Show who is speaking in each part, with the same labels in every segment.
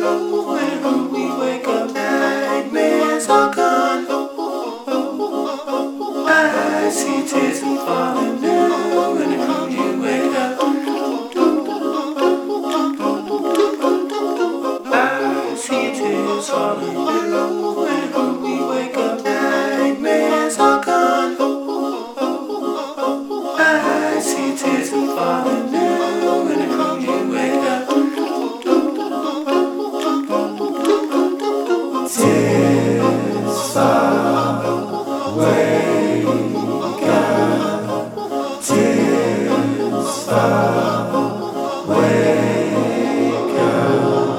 Speaker 1: When we wake up, nightmares are gone. I see tears falling down when you wake up. I see tears falling down when we wake up. Nightmares are gone. I see tears falling down when you wake up. Tears fall away, God. Tears fall away, God.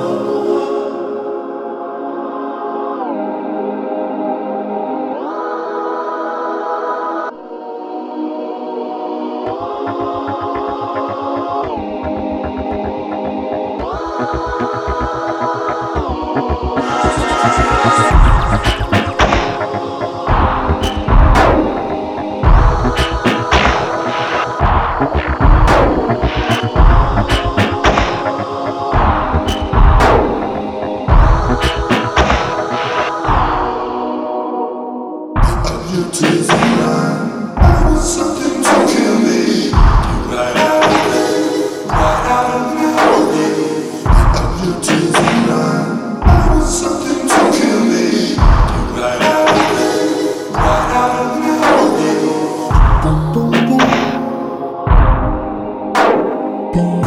Speaker 1: Your tears and mine. I want something to kill me. Right out of me, right out of me. Your tears and mine. I want something to kill me. Right out of me, right out of me. Boom, boom, boom. Boom.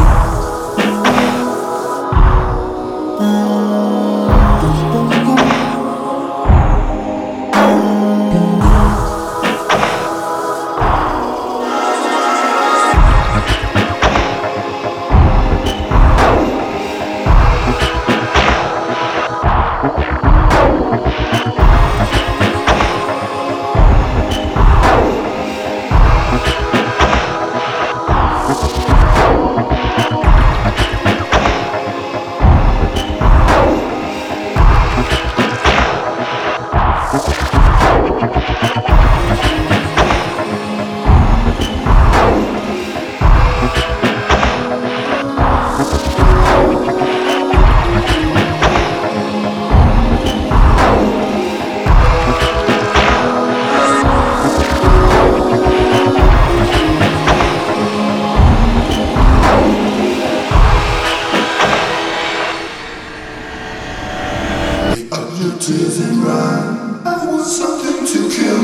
Speaker 1: Your tears and rhyme. I want something to kill